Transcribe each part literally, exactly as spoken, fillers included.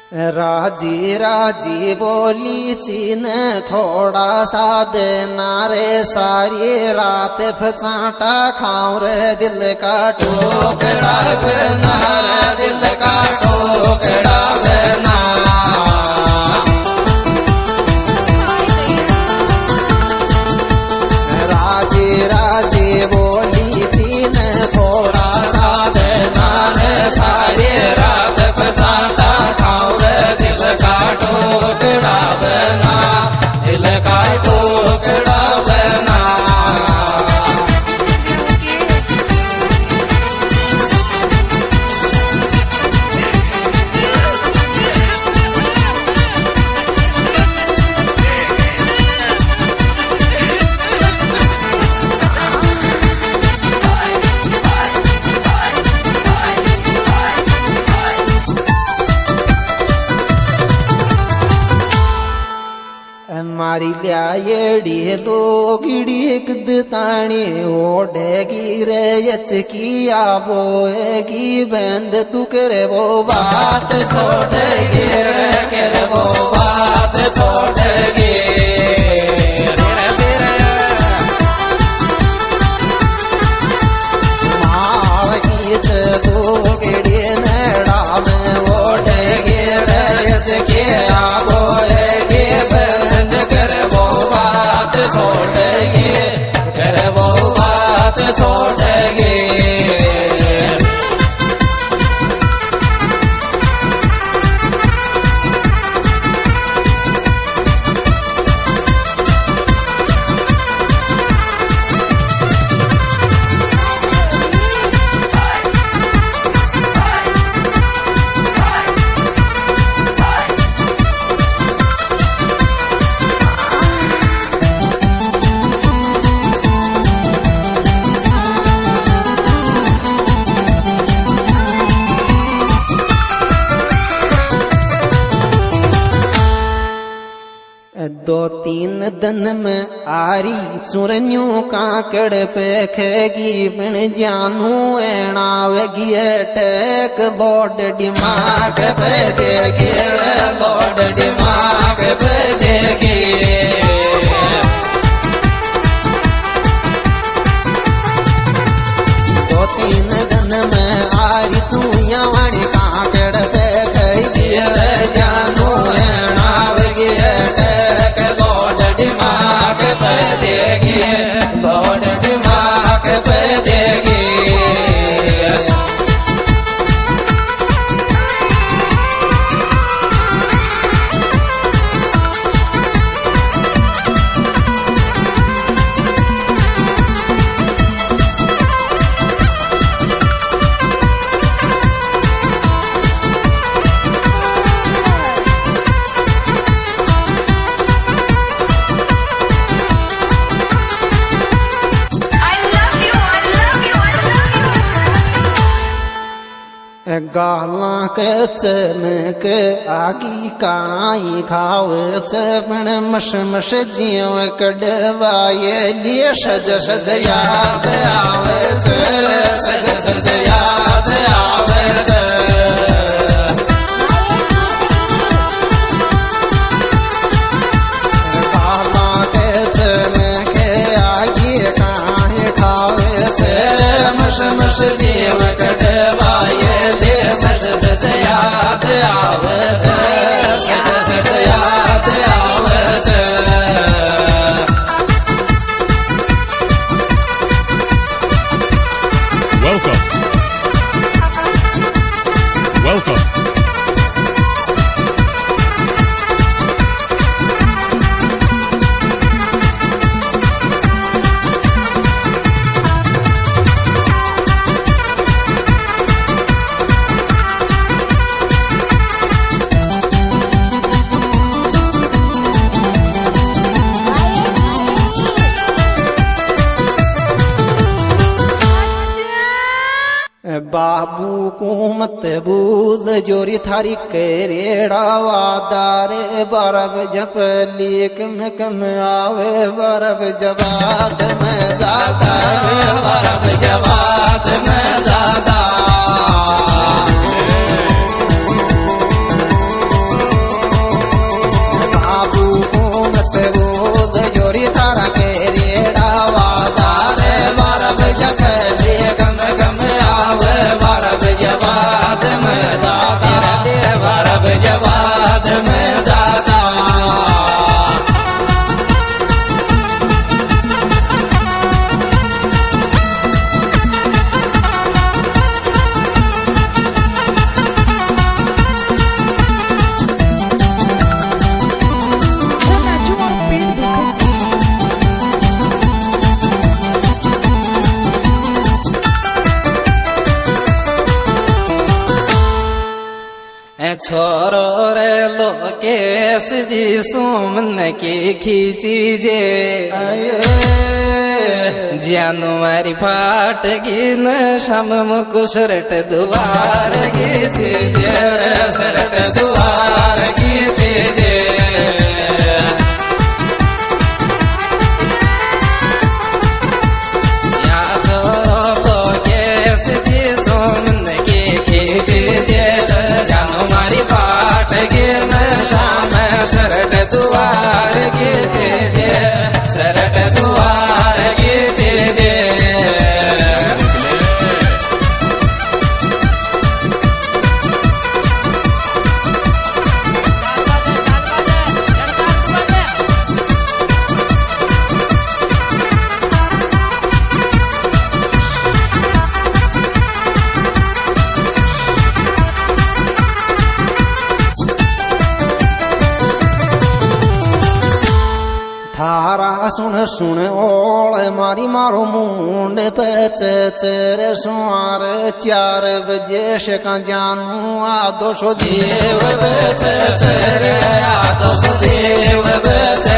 राजी राजी बोली चीन थोड़ा सा देना रे सारी रात फचाटा खाऊं रे दिल का टुकड़ा बना रे दिल का टुकड़ा बना। राजी राजी बोली चीन थोड़ा सा देना रे सारी रात फचाटा खाऊं रे दिल का टुकड़ा बना दिल का टुकड़ा बना। मारी लियाड़ी दो गिड़ी कदतानी ओढ़ेगी रे यचकी आबोएगी बंद तू करे वो बात छोड़ेगी रे करे वो बात छोड़ेगी। मार गीत दो गिड़ी नेड़ा में ओढ़ेगी रे यचकी आबोएगी छोड़ेगी फिर वो बात छोड़ेगी। दो तीन दिन में आरी चुरन्यू काकड़ पे खेगी बिन जानू एणावेगी टेक लोड दिमाग पे देगी रे लोड दिमाग पे देगी। दो तीन दिन में आरी तू यावड़ी काकड़ पे खेगी रे जानू एणावेगी दिमाग पे देगी लोड दिमाग पे देगी। गाला के चमक आगी काई खाव चमन मश मश जीव कड़वाए लिए सज सज याद आवे सज सज याद आवे। गाला के चमक आगी काई खावे मश मश जीव कड़वाए सज सज याद आवत सज सज याद आवत। Welcome. Welcome. बाबू को मत भूल जोरी थारी करेड़ा वादारे बरफ जप लेक में कम आवे बरफ जवाद में ज्यादा रे बरफ जवाद में ज्यादा। छोरो रे लोकेश जी सुमन की खींची जे जानू मारी फाट गिन शम मुकुसरट दुआर खींची जे सरट दुआर खींची जे या छोरो लोकेश जी सुमन की खींची जे मारी पाट गिन शाम सरट दुआर गीते जे सरट दुआर गीते जे थारा सुन सुन ओळ मारी मारो मुंड पच चर सुआर चार बजे शका जानू आदो सो देव बच चर आदो सो देव बच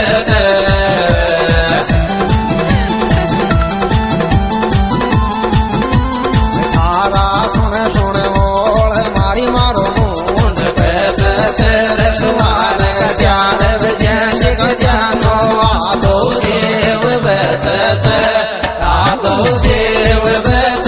थारा सुन सुन ओळ मारी मारो मुंड पच चर सुआर चार बजे शका जानू आदो देव बच आदो देव बच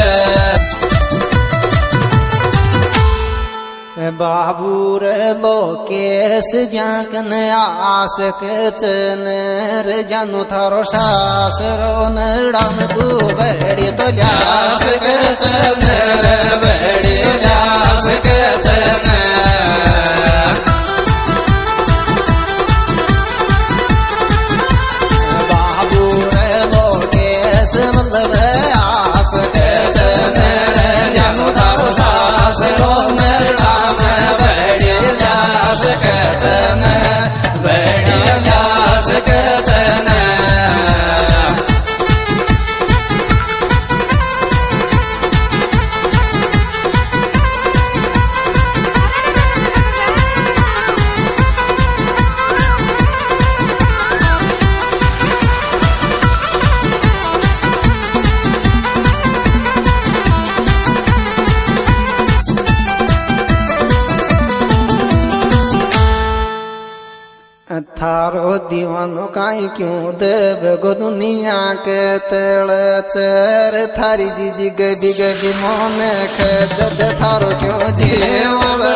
बाबू रे लोकेश जाकन आस कचन रे जानू थारो शासरो नड़म तू बड़ी तो ल्यास कचन बड़ी तो ल्यास कचन थारो दीवानो काई क्यों देव गो दुनिया के तल चर थारी जीजी गबी गबी मोन खजद थारो क्यों जीव